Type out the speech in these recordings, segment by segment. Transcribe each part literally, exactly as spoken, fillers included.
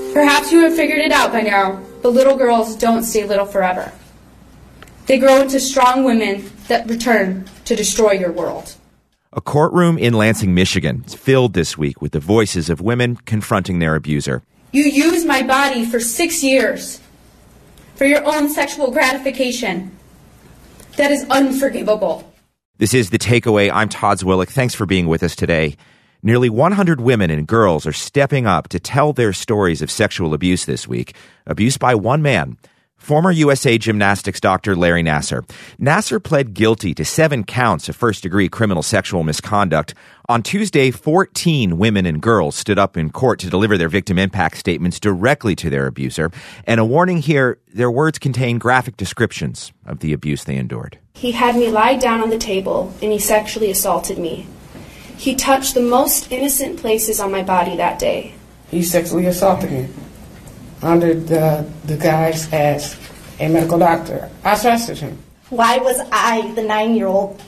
Perhaps you have figured it out by now, but little girls don't stay little forever. They grow into strong women that return to destroy your world. A courtroom in Lansing, Michigan is filled this week with the voices of women confronting their abuser. You used my body for six years for your own sexual gratification. That is unforgivable. This is The Takeaway. I'm Todd Zwillich. Thanks for being with us today. Nearly one hundred women and girls are stepping up to tell their stories of sexual abuse this week. Abuse by one man, former U S A Gymnastics doctor Larry Nassar. Nassar pled guilty to seven counts of first-degree criminal sexual misconduct. On Tuesday, fourteen women and girls stood up in court to deliver their victim impact statements directly to their abuser. And a warning here, their words contain graphic descriptions of the abuse they endured. He had me lie down on the table, and he sexually assaulted me. He touched the most innocent places on my body that day. He sexually assaulted me under the, the guise as a medical doctor. I trusted him. Why was I the nine-year-old?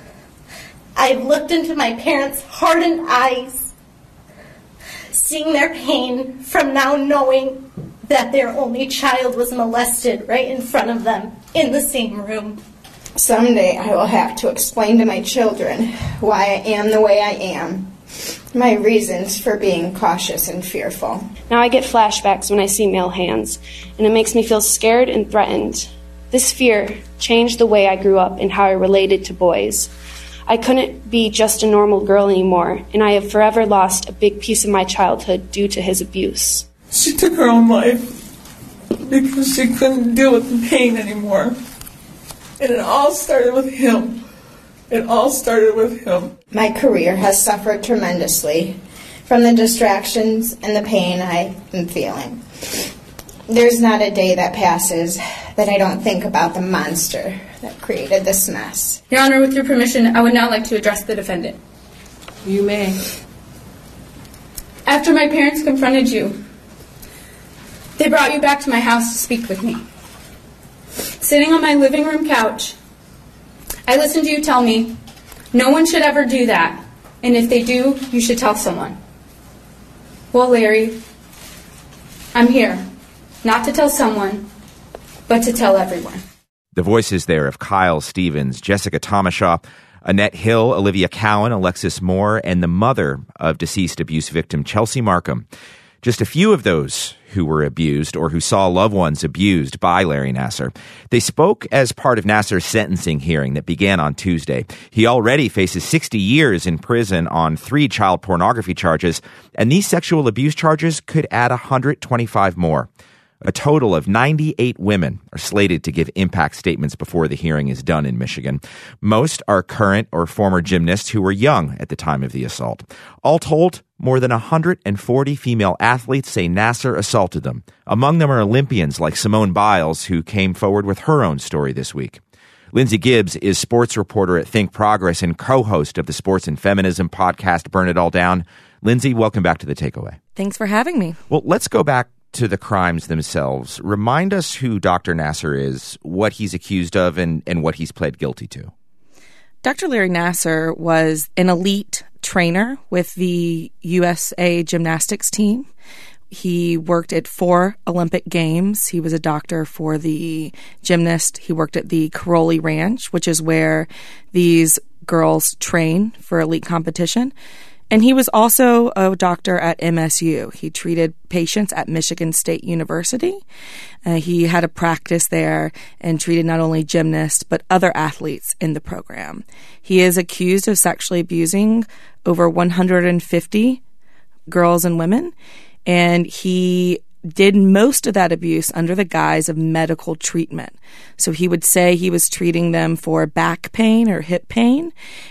I looked into my parents' hardened eyes, seeing their pain from now knowing that their only child was molested right in front of them in the same room. Someday I will have to explain to my children why I am the way I am, my reasons for being cautious and fearful. Now I get flashbacks when I see male hands, and it makes me feel scared and threatened. This fear changed the way I grew up and how I related to boys. I couldn't be just a normal girl anymore, and I have forever lost a big piece of my childhood due to his abuse. She took her own life because she couldn't deal with the pain anymore. And it all started with him. It all started with him. My career has suffered tremendously from the distractions and the pain I am feeling. There's not a day that passes that I don't think about the monster that created this mess. Your Honor, with your permission, I would now like to address the defendant. You may. After my parents confronted you, they brought you back to my house to speak with me. Sitting on my living room couch, I listened to you tell me, no one should ever do that, and if they do, you should tell someone. Well, Larry, I'm here, not to tell someone, but to tell everyone. The voices there of Kyle Stevens, Jessica Tomashaw, Annette Hill, Olivia Cowan, Alexis Moore, and the mother of deceased abuse victim Chelsea Markham. Just a few of those who were abused or who saw loved ones abused by Larry Nassar. They spoke as part of Nassar's sentencing hearing that began on Tuesday. He already faces sixty years in prison on three child pornography charges, and these sexual abuse charges could add one hundred twenty-five more. A total of ninety-eight women are slated to give impact statements before the hearing is done in Michigan. Most are current or former gymnasts who were young at the time of the assault. All told, more than one hundred forty female athletes say Nassar assaulted them. Among them are Olympians like Simone Biles, who came forward with her own story this week. Lindsay Gibbs is sports reporter at Think Progress and co-host of the Sports and Feminism podcast, Burn It All Down. Lindsay, welcome back to The Takeaway. Thanks for having me. Well, let's go back to the crimes themselves. Remind us who Doctor Nassar is, what he's accused of, and, and what he's pled guilty to. Doctor Larry Nassar was an elite trainer with the U S A Gymnastics team. He worked at four Olympic Games. He was a doctor for the gymnast. He worked at the Caroli Ranch, which is where these girls train for elite competition. And he was also a doctor at M S U. He treated patients at Michigan State University. Uh, he had a practice there and treated not only gymnasts, but other athletes in the program. He is accused of sexually abusing over one hundred fifty girls and women, and he did most of that abuse under the guise of medical treatment. So he would say he was treating them for back pain or hip pain,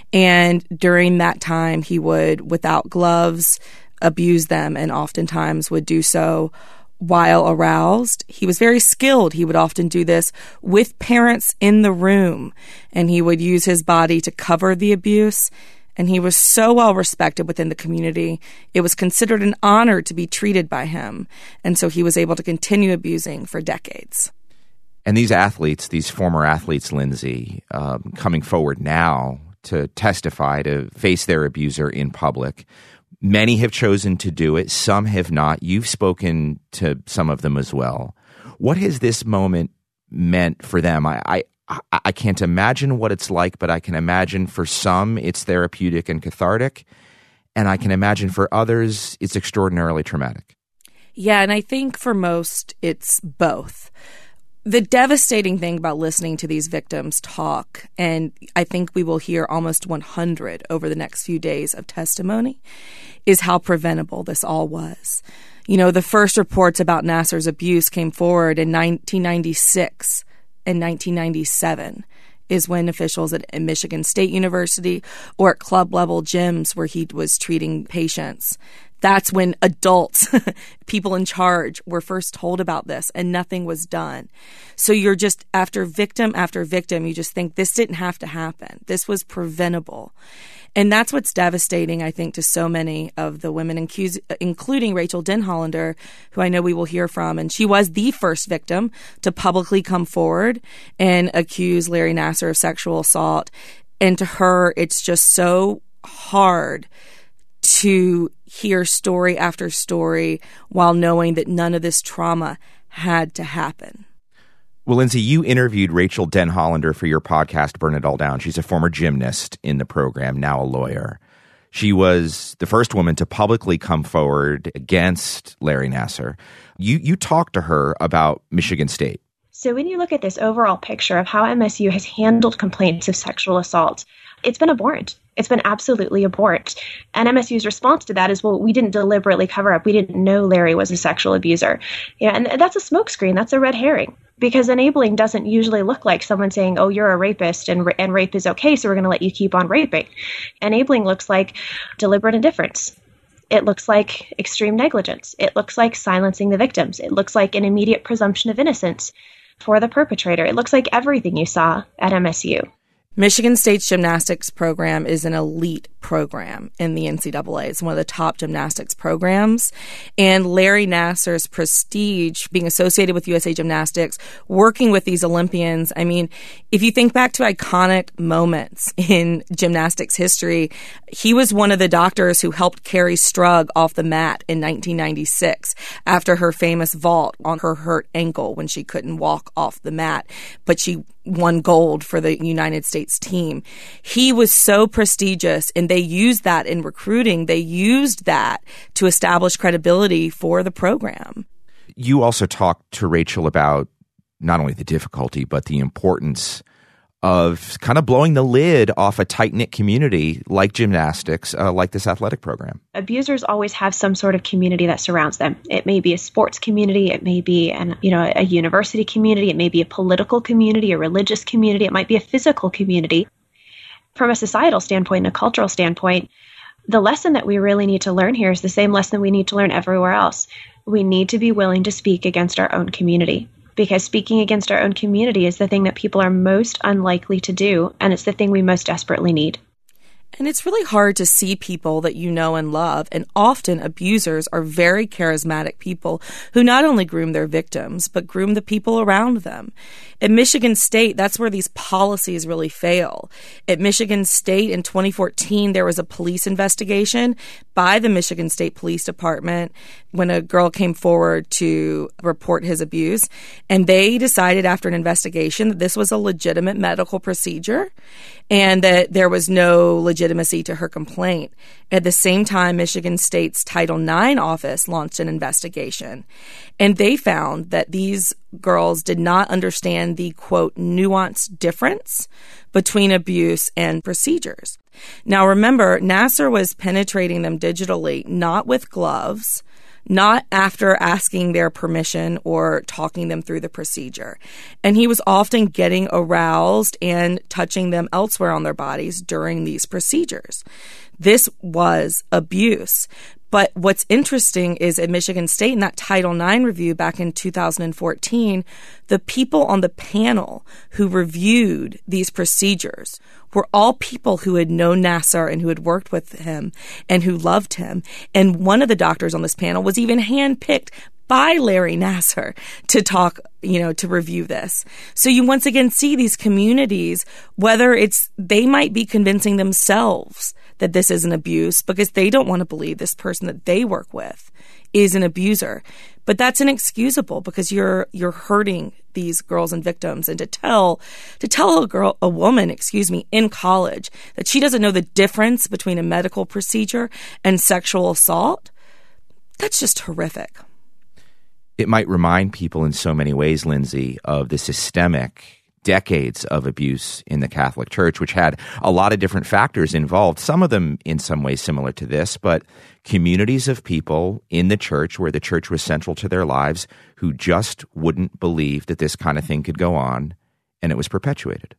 and during that time he would, without gloves, abuse them, and oftentimes would do so while aroused. He was very skilled. He would often do this with parents in the room, and he would use his body to cover the abuse. And he was so well respected within the community, it was considered an honor to be treated by him. And so he was able to continue abusing for decades. And these athletes, these former athletes, Lindsay, um, coming forward now to testify, to face their abuser in public, Many have chosen to do it. Some have not. You've spoken to some of them as well. What has this moment meant for them? I, I, I can't imagine what it's like, but I can imagine for some it's therapeutic and cathartic. And I can imagine for others it's extraordinarily traumatic. Yeah, and I think for most it's both. The devastating thing about listening to these victims talk, and I think we will hear almost one hundred over the next few days of testimony, is how preventable this all was. You know, the first reports about Nassar's abuse came forward in nineteen ninety-six and nineteen ninety-seven. Is when officials at Michigan State University or at club-level gyms where he was treating patients, that's when adults, people in charge, were first told about this and nothing was done. So you're just, after victim after victim, you just think this didn't have to happen. This was preventable. And that's what's devastating, I think, to so many of the women, including Rachel Denhollander, who I know we will hear from. And she was the first victim to publicly come forward and accuse Larry Nassar of sexual assault. And to her, it's just so hard to hear story after story while knowing that none of this trauma had to happen. Well, Lindsay, you interviewed Rachel Denhollander for your podcast, Burn It All Down. She's a former gymnast in the program, now a lawyer. She was the first woman to publicly come forward against Larry Nassar. You you talked to her about Michigan State. So when you look at this overall picture of how M S U has handled complaints of sexual assault, it's been abhorrent. It's been absolutely abhorrent. And M S U's response to that is, well, we didn't deliberately cover up. We didn't know Larry was a sexual abuser. Yeah, and that's a smokescreen. That's a red herring. Because enabling doesn't usually look like someone saying, oh, you're a rapist and, and rape is okay, so we're going to let you keep on raping. Enabling looks like deliberate indifference. It looks like extreme negligence. It looks like silencing the victims. It looks like an immediate presumption of innocence for the perpetrator. It looks like everything you saw at M S U. Michigan State's gymnastics program is an elite program in the N C double A. It's one of the top gymnastics programs. And Larry Nassar's prestige, being associated with U S A Gymnastics, working with these Olympians, I mean, if you think back to iconic moments in gymnastics history, he was one of the doctors who helped Carrie Strug off the mat in nineteen ninety-six after her famous vault on her hurt ankle when she couldn't walk off the mat, but she won gold for the United States team. He was so prestigious, and they used that in recruiting. They used that to establish credibility for the program. You also talked to Rachel about not only the difficulty, but the importance of kind of blowing the lid off a tight-knit community like gymnastics, uh, like this athletic program. Abusers always have some sort of community that surrounds them. It may be a sports community. It may be an, you know, a university community. It may be a political community, a religious community. It might be a physical community. From a societal standpoint and a cultural standpoint, the lesson that we really need to learn here is the same lesson we need to learn everywhere else. We need to be willing to speak against our own community. Because speaking against our own community is the thing that people are most unlikely to do, and it's the thing we most desperately need. And it's really hard to see people that you know and love, and often abusers are very charismatic people who not only groom their victims, but groom the people around them. At Michigan State, that's where these policies really fail. At Michigan State in twenty fourteen, there was a police investigation by the Michigan State Police Department when a girl came forward to report his abuse, and they decided after an investigation that this was a legitimate medical procedure and that there was no legitimacy to her complaint. At the same time, Michigan State's Title nine office launched an investigation, and they found that these girls did not understand the, quote, nuanced difference between abuse and procedures. Now, remember, Nassar was penetrating them digitally, not with gloves, not after asking their permission or talking them through the procedure. And he was often getting aroused and touching them elsewhere on their bodies during these procedures. This was abuse. But what's interesting is at Michigan State in that Title nine review back in two thousand fourteen, the people on the panel who reviewed these procedures were all people who had known Nassar and who had worked with him and who loved him. And one of the doctors on this panel was even handpicked by Larry Nassar to talk, you know, to review this. So you once again see these communities, whether it's they might be convincing themselves that this is an abuse because they don't want to believe this person that they work with is an abuser. But that's inexcusable because you're you're hurting these girls and victims. And to tell to tell a girl, a woman, excuse me, in college that she doesn't know the difference between a medical procedure and sexual assault, that's just horrific. It might remind people in so many ways, Lindsay, of the systemic decades of abuse in the Catholic Church, which had a lot of different factors involved, some of them in some ways similar to this, but communities of people in the church where the church was central to their lives who just wouldn't believe that this kind of thing could go on, and it was perpetuated.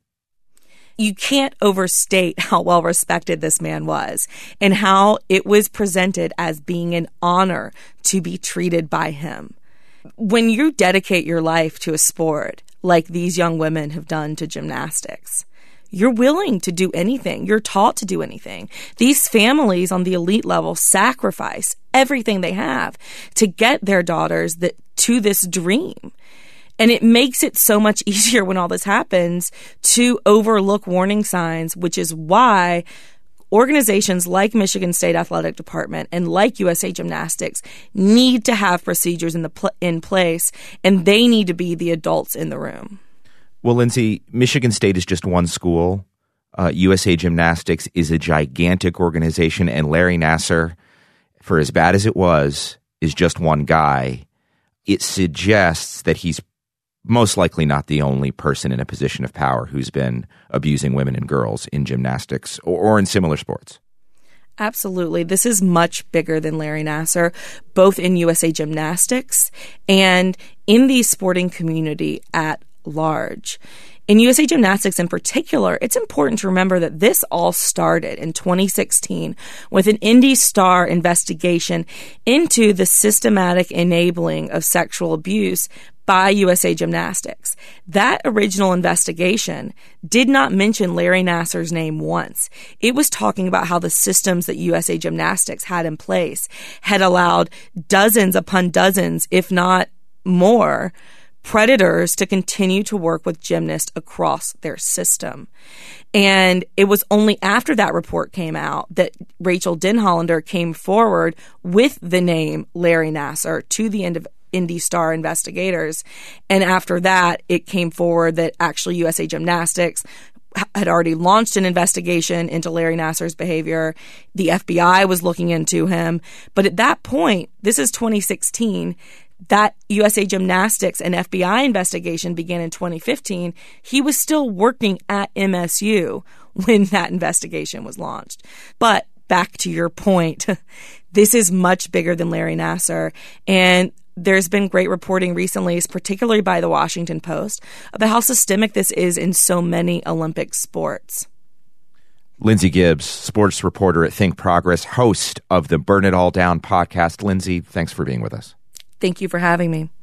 You can't overstate how well respected this man was and how it was presented as being an honor to be treated by him. When you dedicate your life to a sport, like these young women have done to gymnastics, you're willing to do anything. You're taught to do anything. These families on the elite level sacrifice everything they have to get their daughters that, to this dream. And it makes it so much easier when all this happens to overlook warning signs, which is why organizations like Michigan State Athletic Department and like U S A Gymnastics need to have procedures in the pl- in place, and they need to be the adults in the room. Well, Lindsay, Michigan State is just one school. Uh, U S A Gymnastics is a gigantic organization, and Larry Nassar, for as bad as it was, is just one guy. It suggests that he's most likely not the only person in a position of power who's been abusing women and girls in gymnastics or, or in similar sports. Absolutely. This is much bigger than Larry Nassar, both in U S A Gymnastics and in the sporting community at large. In U S A Gymnastics in particular, it's important to remember that this all started in twenty sixteen with an Indy Star investigation into the systematic enabling of sexual abuse by U S A Gymnastics. That original investigation did not mention Larry Nassar's name once. It was talking about how the systems that U S A Gymnastics had in place had allowed dozens upon dozens, if not more, predators to continue to work with gymnasts across their system. And it was only after that report came out that Rachel Denhollander came forward with the name Larry Nassar to the end of Indy Star investigators. And after that, it came forward that actually U S A Gymnastics had already launched an investigation into Larry Nassar's behavior. The F B I was looking into him. But at that point, this is twenty sixteen, that U S A Gymnastics and F B I investigation began in twenty fifteen. He was still working at M S U when that investigation was launched. But back to your point, this is much bigger than Larry Nassar. And there's been great reporting recently, particularly by the Washington Post, about how systemic this is in so many Olympic sports. Lindsay Gibbs, sports reporter at Think Progress, host of the Burn It All Down podcast. Lindsay, thanks for being with us. Thank you for having me.